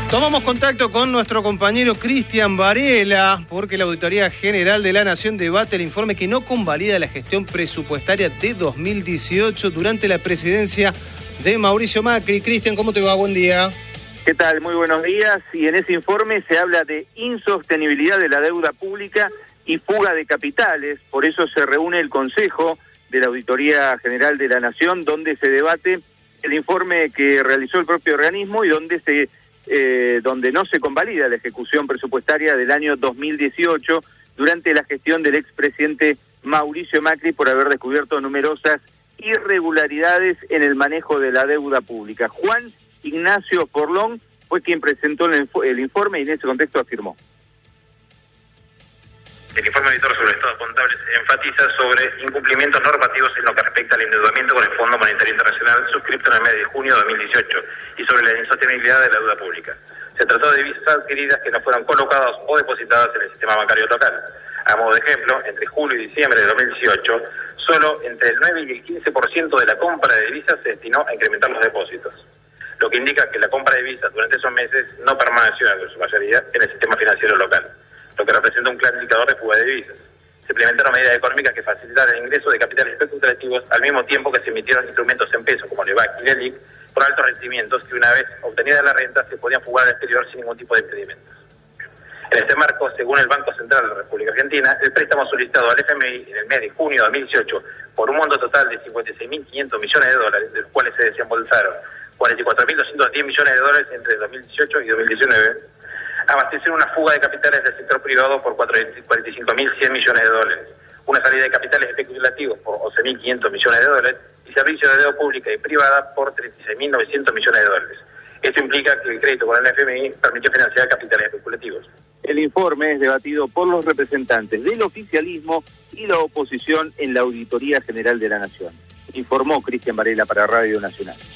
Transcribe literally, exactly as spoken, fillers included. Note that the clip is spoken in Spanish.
Tomamos contacto con nuestro compañero Cristian Varela, porque la Auditoría General de la Nación debate el informe que no convalida la gestión presupuestaria de dos mil dieciocho durante la presidencia de Mauricio Macri. Cristian, ¿cómo te va? Buen día. ¿Qué tal? Muy buenos días. Y en ese informe se habla de insostenibilidad de la deuda pública y fuga de capitales. Por eso se reúne el Consejo de la Auditoría General de la Nación, donde se debate el informe que realizó el propio organismo y donde se eh, donde no se convalida la ejecución presupuestaria del año dos mil dieciocho durante la gestión del expresidente Mauricio Macri por haber descubierto numerosas irregularidades en el manejo de la deuda pública. Juan Ignacio Forlón fue quien presentó el, el informe y en ese contexto afirmó. El informe auditor sobre estados contables enfatiza sobre incumplimientos normativos en lo que respecta al endeudamiento con el Fondo Monetario Internacional suscripto en el mes de junio de dos mil dieciocho y sobre la insostenibilidad de la deuda pública. Se trató de divisas adquiridas que no fueron colocadas o depositadas en el sistema bancario local. A modo de ejemplo, entre julio y diciembre de dos mil dieciocho, solo entre el nueve y el quince por ciento de la compra de divisas se destinó a incrementar los depósitos, lo que indica que la compra de divisas durante esos meses no permaneció en su mayoría en el sistema financiero local, lo que representa un claro indicador de fuga de divisas. Se implementaron medidas económicas que facilitaron el ingreso de capitales especulativos al mismo tiempo que se emitieron instrumentos en pesos como el E V A C y el E L I C por altos rendimientos que una vez obtenida la renta se podían fugar al exterior sin ningún tipo de impedimentos. En este marco, según el Banco Central de la República Argentina, el préstamo solicitado al F M I en el mes de junio de dos mil dieciocho por un monto total de cincuenta y seis mil quinientos millones de dólares, de los cuales se desembolsaron cuarenta y cuatro mil doscientos diez millones de dólares entre dos mil dieciocho y dos mil diecinueve, abastecer una fuga de capitales del sector privado por cuarenta y cinco mil cien millones de dólares, una salida de capitales especulativos por once mil quinientos millones de dólares y servicios de deuda pública y privada por treinta y seis mil novecientos millones de dólares. Esto implica que el crédito con el F M I permitió financiar capitales especulativos. El informe es debatido por los representantes del oficialismo y la oposición en la Auditoría General de la Nación. Informó Cristian Varela para Radio Nacional.